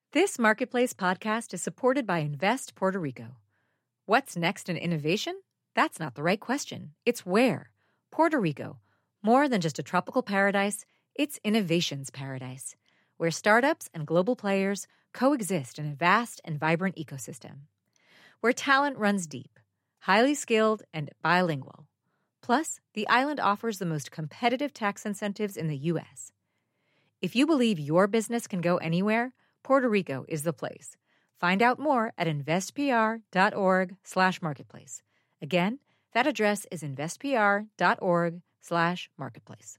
This Marketplace podcast is supported by Invest Puerto Rico. What's next in innovation? That's not the right question. It's where. Puerto Rico. More than just a tropical paradise, it's innovation's paradise, where startups and global players coexist in a vast and vibrant ecosystem. Where talent runs deep, highly skilled, and bilingual. Plus, the island offers the most competitive tax incentives in the U.S. If you believe your business can go anywhere, Puerto Rico is the place. Find out more at investpr.org/marketplace. Again, that address is investpr.org/marketplace.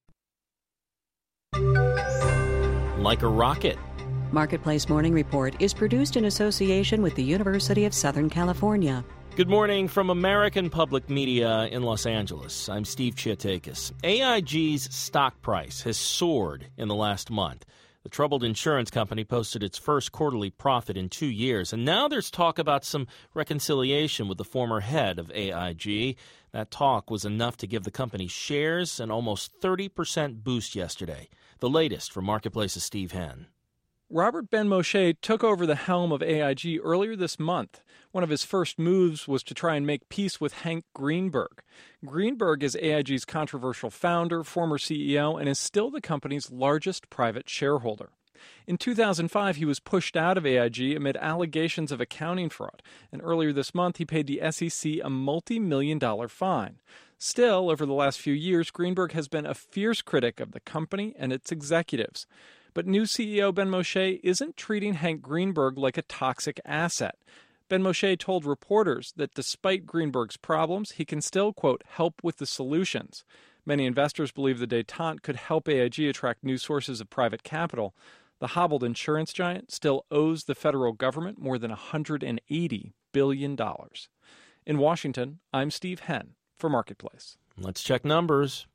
Like a rocket. Marketplace Morning Report is produced in association with the University of Southern California. Good morning from American Public Media in Los Angeles. I'm Steve Chiatakis. AIG's stock price has soared in the last month. The troubled insurance company posted its first quarterly profit in 2 years, and now there's talk about some reconciliation with the former head of AIG. That talk was enough to give the company shares an almost 30% boost yesterday. The latest from Marketplace's Steve Henn. Robert Benmosche took over the helm of AIG earlier this month. One of his first moves was to try and make peace with Hank Greenberg. Greenberg is AIG's controversial founder, former CEO, and is still the company's largest private shareholder. In 2005, he was pushed out of AIG amid allegations of accounting fraud, and earlier this month he paid the SEC a multi-million-dollar fine. Still, over the last few years, Greenberg has been a fierce critic of the company and its executives. But new CEO Benmosche isn't treating Hank Greenberg like a toxic asset. Benmosche told reporters that despite Greenberg's problems, he can still, quote, help with the solutions. Many investors believe the détente could help AIG attract new sources of private capital. The hobbled insurance giant still owes the federal government more than $180 billion. In Washington, I'm Steve Henn for Marketplace. Let's check numbers.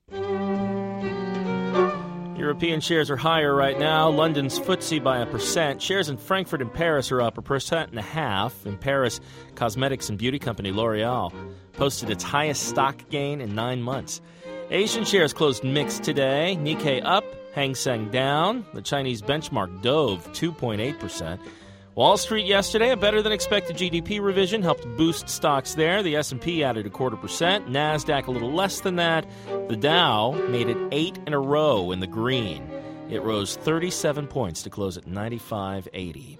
European shares are higher right now. London's FTSE by 1%. Shares in Frankfurt and Paris are up 1.5%. In Paris, cosmetics and beauty company L'Oreal posted its highest stock gain in 9 months. Asian shares closed mixed today. Nikkei up, Hang Seng down. The Chinese benchmark dove 2.8%. Wall Street yesterday, a better-than-expected GDP revision helped boost stocks there. The S&P added 0.25%, NASDAQ a little less than that. The Dow made it 8 in a row in the green. It rose 37 points to close at 95.80.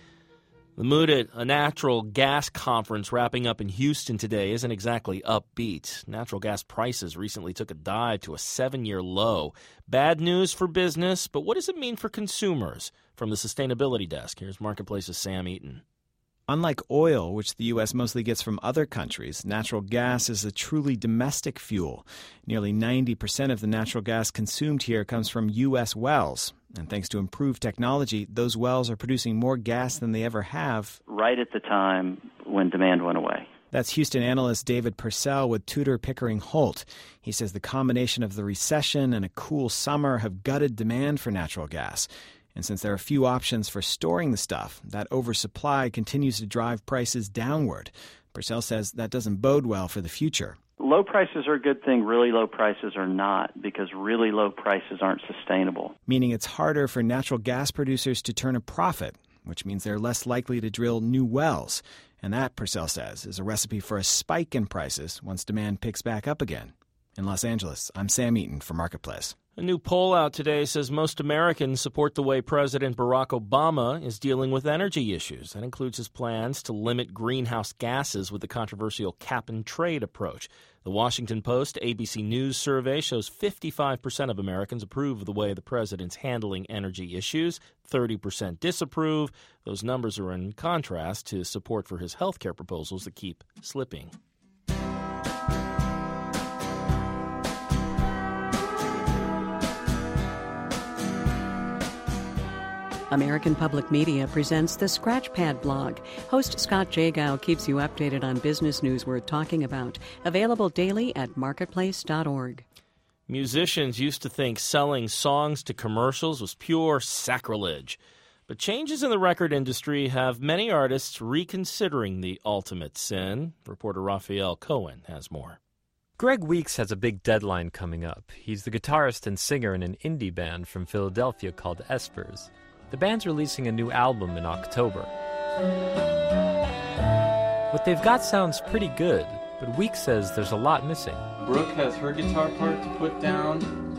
The mood at a natural gas conference wrapping up in Houston today isn't exactly upbeat. Natural gas prices recently took a dive to a 7-year low. Bad news for business, but what does it mean for consumers? From the Sustainability Desk, here's Marketplace's Sam Eaton. Unlike oil, which the U.S. mostly gets from other countries, natural gas is a truly domestic fuel. Nearly 90% of the natural gas consumed here comes from U.S. wells. And thanks to improved technology, those wells are producing more gas than they ever have. Right at the time when demand went away. That's Houston analyst David Purcell with Tudor Pickering Holt. He says the combination of the recession and a cool summer have gutted demand for natural gas. And since there are few options for storing the stuff, that oversupply continues to drive prices downward. Purcell says that doesn't bode well for the future. Low prices are a good thing. Really low prices are not, because really low prices aren't sustainable. Meaning it's harder for natural gas producers to turn a profit, which means they're less likely to drill new wells. And that, Purcell says, is a recipe for a spike in prices once demand picks back up again. In Los Angeles, I'm Sam Eaton for Marketplace. A new poll out today says most Americans support the way President Barack Obama is dealing with energy issues. That includes his plans to limit greenhouse gases with the controversial cap-and-trade approach. The Washington Post ABC News survey shows 55% of Americans approve of the way the president's handling energy issues. 30% disapprove. Those numbers are in contrast to support for his health care proposals that keep slipping. American Public Media presents the Scratchpad blog. Host Scott Jagow keeps you updated on business news worth talking about. Available daily at marketplace.org. Musicians used to think selling songs to commercials was pure sacrilege. But changes in the record industry have many artists reconsidering the ultimate sin. Reporter Raphael Cohen has more. Greg Weeks has a big deadline coming up. He's the guitarist and singer in an indie band from Philadelphia called Espers. The band's releasing a new album in October. What they've got sounds pretty good, but Weeks says there's a lot missing. Brooke has her guitar part to put down,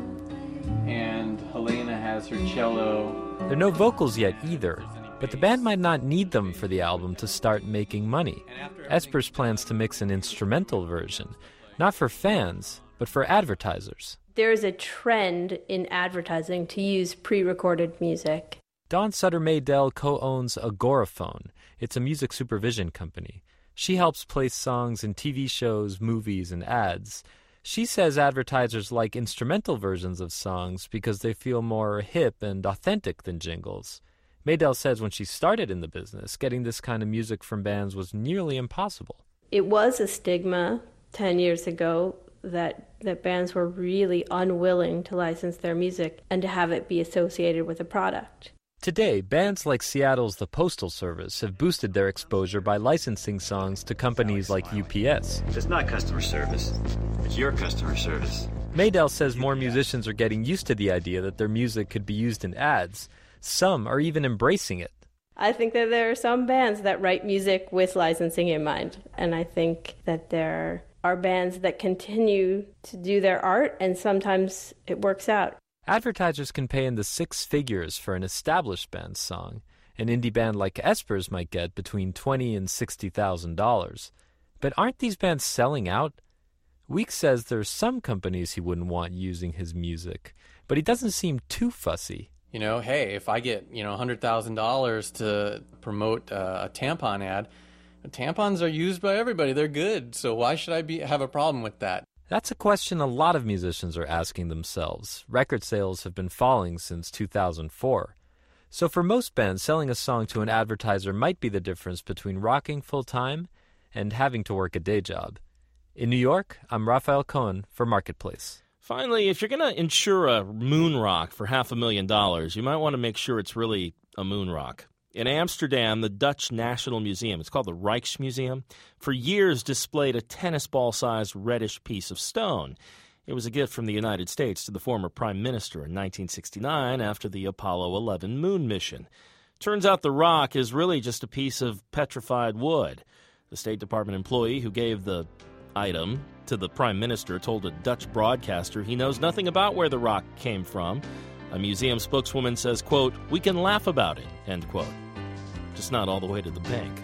and Helena has her cello. There are no vocals yet either, but the band might not need them for the album to start making money. Espers plans to mix an instrumental version, not for fans, but for advertisers. There's a trend in advertising to use pre-recorded music. Dawn Sutter-Maydell co-owns Agoraphone. It's a music supervision company. She helps place songs in TV shows, movies, and ads. She says advertisers like instrumental versions of songs because they feel more hip and authentic than jingles. Maydell says when she started in the business, getting this kind of music from bands was nearly impossible. It was a stigma 10 years ago that bands were really unwilling to license their music and to have it be associated with a product. Today, bands like Seattle's The Postal Service have boosted their exposure by licensing songs to companies like UPS. It's not customer service. It's your customer service. Maydell says more musicians are getting used to the idea that their music could be used in ads. Some are even embracing it. I think that there are some bands that write music with licensing in mind, and I think that there are bands that continue to do their art, and sometimes it works out. Advertisers can pay in the six figures for an established band's song. An indie band like Espers might get between $20,000 and $60,000. But aren't these bands selling out? Weeks says there's some companies he wouldn't want using his music, but he doesn't seem too fussy. You know, hey, if I get, $100,000 to promote a tampon ad, tampons are used by everybody. They're good. So why should I have a problem with that? That's a question a lot of musicians are asking themselves. Record sales have been falling since 2004. So for most bands, selling a song to an advertiser might be the difference between rocking full-time and having to work a day job. In New York, I'm Raphael Cohen for Marketplace. Finally, if you're going to insure a moon rock for $500,000, you might want to make sure it's really a moon rock. In Amsterdam, the Dutch National Museum, it's called the Rijksmuseum, for years displayed a tennis ball-sized reddish piece of stone. It was a gift from the United States to the former prime minister in 1969 after the Apollo 11 moon mission. Turns out the rock is really just a piece of petrified wood. The State Department employee who gave the item to the prime minister told a Dutch broadcaster he knows nothing about where the rock came from. A museum spokeswoman says, quote, "We can laugh about it," end quote. Just not all the way to the bank.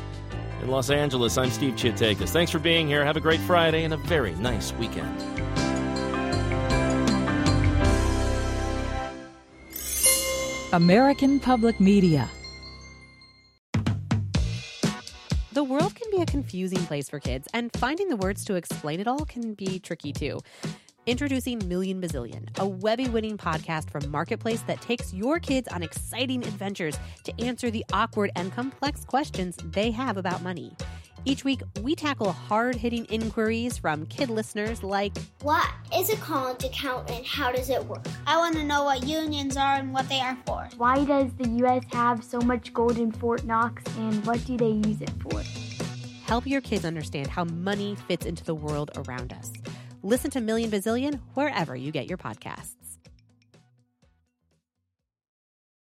In Los Angeles, I'm Steve Chiatakis. Thanks for being here. Have a great Friday and a very nice weekend. American Public Media. The world can be a confusing place for kids, and finding the words to explain it all can be tricky too. Introducing Million Bazillion, a Webby-winning podcast from Marketplace that takes your kids on exciting adventures to answer the awkward and complex questions they have about money. Each week, we tackle hard-hitting inquiries from kid listeners like, what is a college account and how does it work? I want to know what unions are and what they are for. Why does the U.S. have so much gold in Fort Knox and what do they use it for? Help your kids understand how money fits into the world around us. Listen to Million Bazillion wherever you get your podcasts.